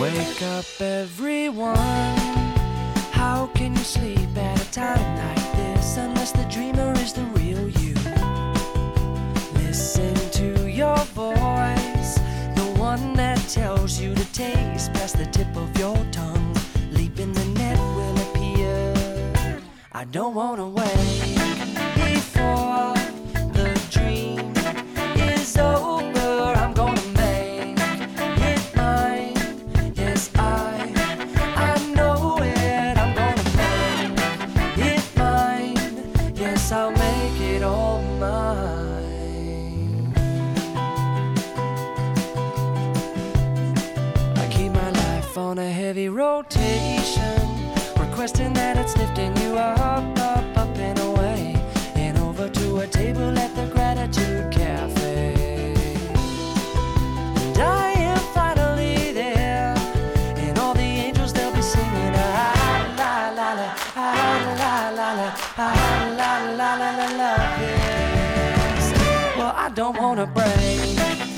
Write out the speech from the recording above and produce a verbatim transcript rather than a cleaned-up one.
Wake up, everyone. How can you sleep at a time like this unless the dreamer is the real you? Listen to your voice, the one that tells you to taste past the tip of your tongue. Leap in the net will appear. I don't wanna wait before the dream is over. I'm gonna make it mine. Yes, I, I know it. I'm gonna make it mine. Yes, I'll make it all mine. I keep my life on a heavy rotation, requesting that it's lifting you up, up, up and away, and over to a table at the Gratitude Cafe. And I am finally there, and all the angels, they'll be singing ah la la la, ah la la la, ah la la la la la, yes. Well, I don't wanna break